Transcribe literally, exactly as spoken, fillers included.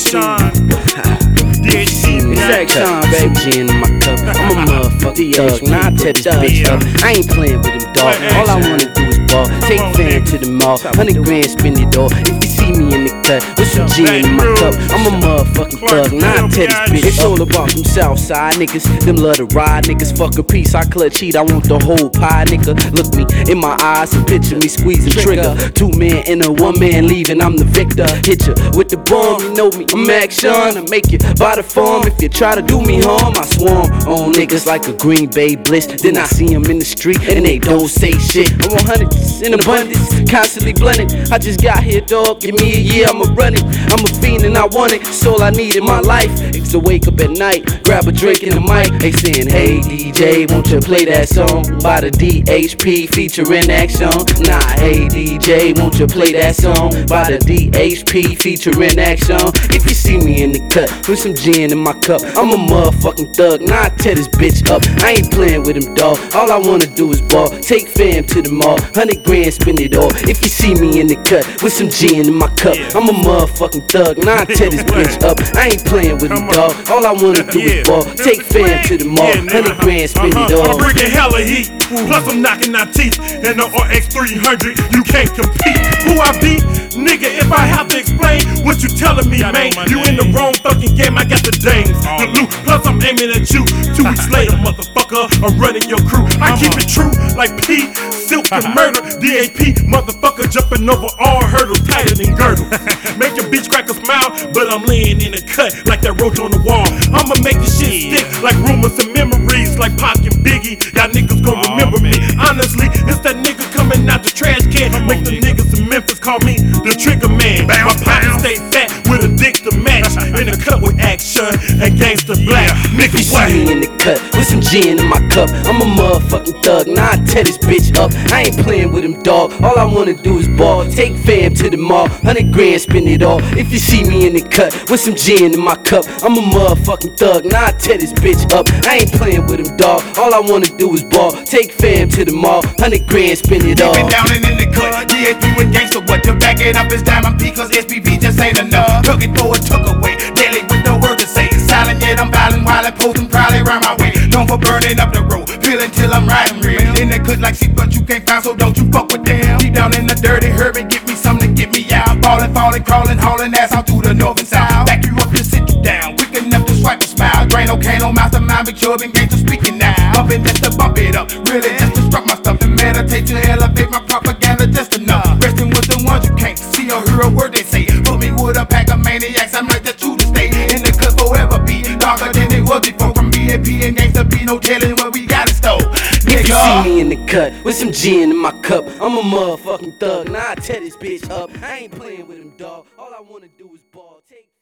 Action. It's action, baby. Gin in my cup. I'm a motherfucking thug. Now I tear this bitch up. I ain't playing with them, dog. All I wanna do is ball. Take fam to the mall. Hundred grand, spend it all. If you see me in the cut with some gin in my cup, I'm a motherfucking thug. Now I tear this bitch. It's all about them Southside niggas. Them love to ride niggas. Fuck a piece. I clutch heat. I want the whole pie, nigga. Look me in my eyes and picture me squeezing trigger. Two men in a one man leaving. I'm the victor. Hit ya with the bomb. You know me. I'm action. I make you buy the farm. If you try to do me harm, I swarm on niggas like a Green Bay Blitz. Then I see them in the street and they don't say shit. I'm one hundred in abundance, constantly blunted. I just got here, dog. Give me a year, I'ma run it. I'm a fiend and I want it. It's all I need in my life. It's to wake up at night, grab a drink in the mic. They saying, hey D J, won't you play that song by the D H P featuring Action? Nah, hey D J, won't you play that song by the D H P featuring Action? If you see me in the cut with some gin in my cup, I'm a motherfucking thug. Now I tear this bitch up. I ain't playing with him, dog. All I wanna do is ball. Take fam to the mall. Hundred grand, spend it all. If you see me in the cut with some gin in my cup, I'm a motherfucking thug. Now I tear this bitch up. I ain't playing with him, dog. All I wanna do is ball. Take fam to the mall. Hundred grand, spend it all. I'm bringing hella heat. Plus I'm knocking out teeth. And the R X three hundred, you can't compete. Who I be? Nigga, if I have to explain what you telling me, man, you in the wrong fucking game. I got the dames, the loot. Plus I'm aiming at you. Two weeks later, motherfucker, I'm running your crew. I keep it true like P, Silk and murder. D A P, motherfucker, jumping over all hurdles tighter than girdles. Make your bitch crack a smile, but I'm laying in a cut like that roach on the wall. I'ma make this shit stick like rumors and memories, like Pac and Biggie. Y'all niggas gon' remember me. Honestly, it's that nigga coming out the trash can. Make the niggas in Memphis call me the Trigger Man. My pocket stay fat with a dick to match. In the cut with Action and Gangsta Black. Nigga, what? See me in the cut with some gin in my cup. I'm a motherfucking thug. Now I tear this bitch up. I ain't playing with him, dog. All I wanna do is ball. Take fam to the mall. Hundred grand, spend it all. If you see me in the cut with some gin in my cup, I'm a motherfucking thug. Now I tear this bitch up. I ain't playing with him, dog. All I wanna do is ball. Take fam to the mall. Hundred grand, spend it all. Keep it down and in the cut. D H P with Gangsta, what to back it up is Diamond P, cause S P B just ain't enough. Took it for it, took away. Daily with no word to say. Silent yet I'm violent while I posting probably around my way. Known for burning up the road, peeling till I'm riding real. In the cut like shit, but you can't find, so don't you fuck with them. Deep down in the dirty herb and get me something to get me out. Falling, falling, crawling, hauling ass out through the north and south. Back you up and sit you down, quick enough to swipe a smile. Drain, okay, no mastermind, big Chubb and Gangsta speaking now. Bumping just to bump it up, really just to struck my stuff. And meditate to elevate my propaganda just enough. Resting with the ones you can't see or hear a word they say. Put me with a pack of maniacs, I'm like the true to stay. In the cut forever be darker than it was before. From B A P and Gangsta be no telling what we got in store. If you see me in the cut with some gin in my cup, I'm a motherfucking thug. Now I tear this bitch up. I ain't playing with him, dog. All I wanna do is ball. Take